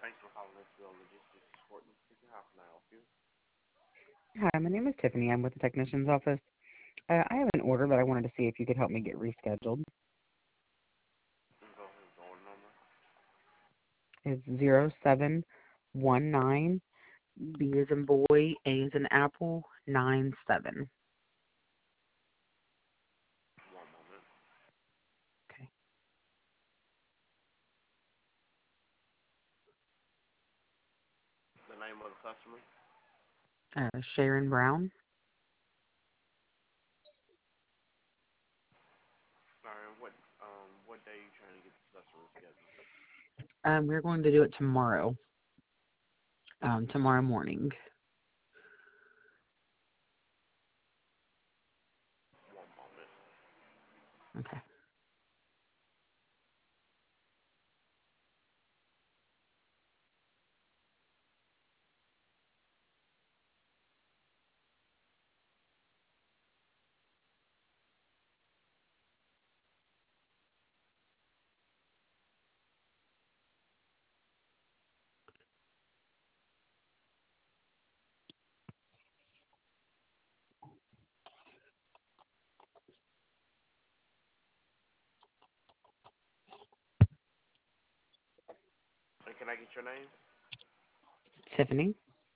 Thanks for calling SBL Logistics Support and speaking. How can I help you? Hi, my name is Tiffany. I'm with the technician's office. I have an order, but I wanted to see if you could help me get rescheduled. Go ahead with the order number. It's 0719 B as in boy, A as in apple, 97. One moment. Okay. The name of the customer. Sharon Brown. All right. What day are you trying to get this customer scheduled? We're going to do it tomorrow. Tomorrow morning. One moment. Okay. And can I get your name? Tiffany.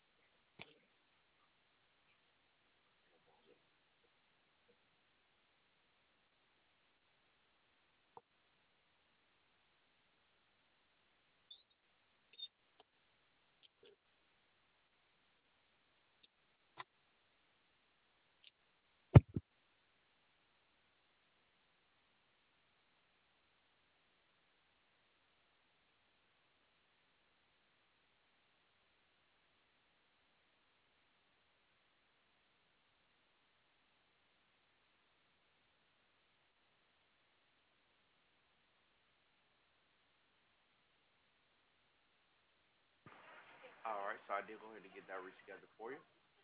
All right. So I did go ahead and get that rescheduled for you.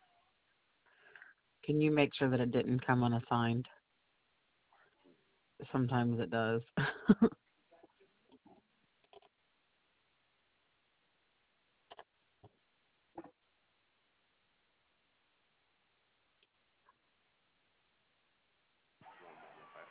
Can you make sure that it didn't come unassigned? Sometimes it does. One moment. Okay.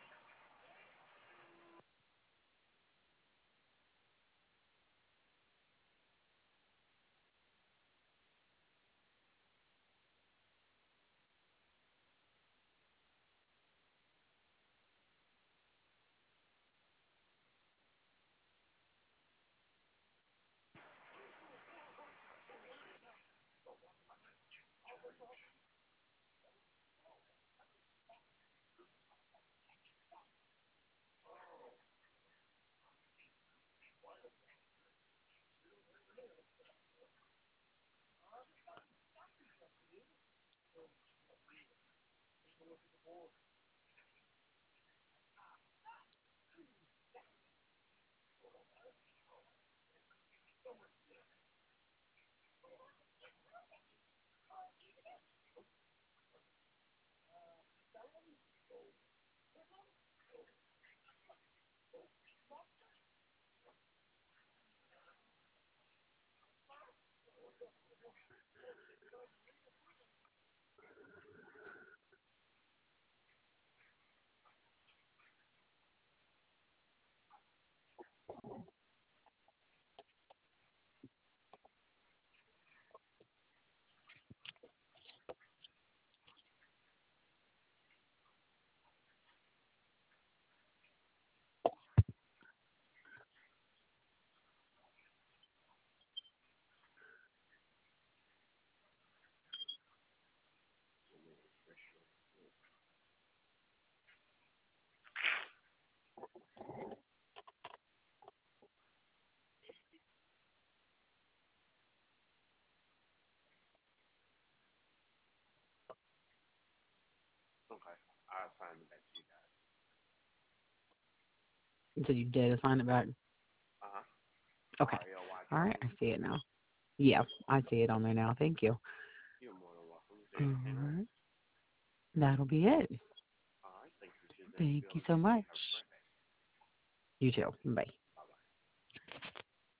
Okay. I assigned it back to you guys. So you did assign it back? Uh huh. Okay. RLY All right, I training. see it now. Yeah, I see it on there now. Thank you. You're more than welcome. Is there All anything else? right. That'll be it. All right. Thank you for choosing Thank SBL you so much. Logistics. Have a great day. You too. Bye.